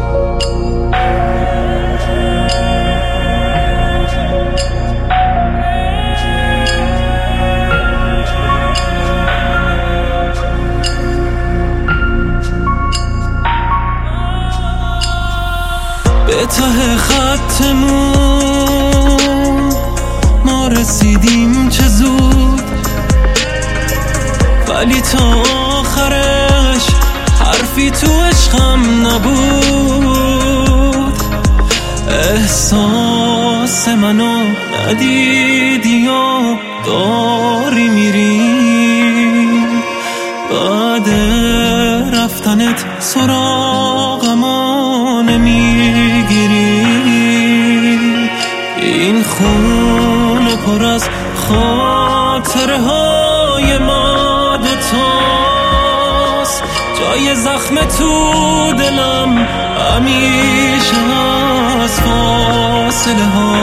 به ته خطمون ما رسیدیم چه زود، ولی تا آخرش حرفی تو عشقم نبود. احساس منو ندیدی یا داری میری، بعد رفتنت سراغمو نمیگیری. این خونه پر از خاطره های ما دوتاست، جای زخم تو دلم همیشه از فاصله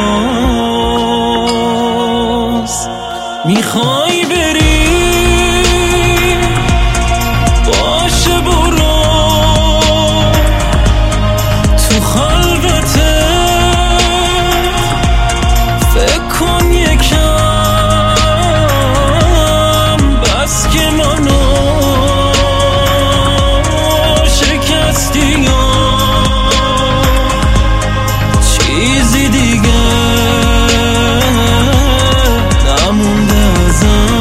هاست. میخوای بری باشه برو، تو خلوته فکر کن یکم، بس که منو شکستی یا چیزی دیگه نمونده ازم.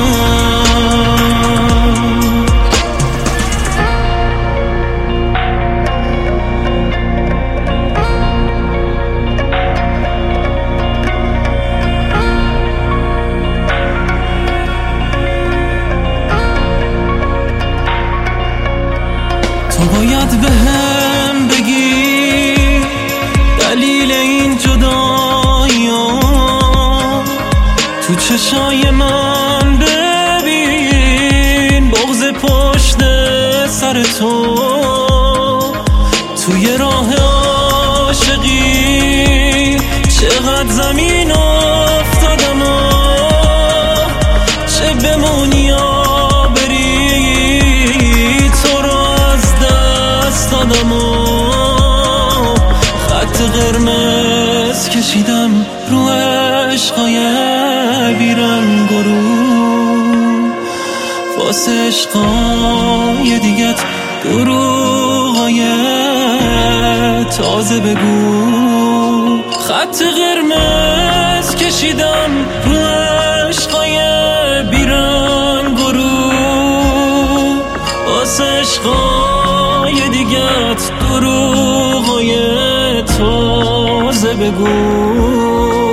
تو باید بهم بگی دلیل این جدایی‌ها، تو چشای من ببین بغض پشت سر تو. توی راه عاشقی چقدر زمین افتادم و چه بمونی یا بری، تو رو از دست دادم و خط قرمز کشیدم رو عشقای بیرنگ و رو، واسه عشقای دیگت دروغای تازه بگو. خط قرمز کشیدم رو عشقای بیرنگ و رو، واسه عشقای دیگت دروغای تازه بگو.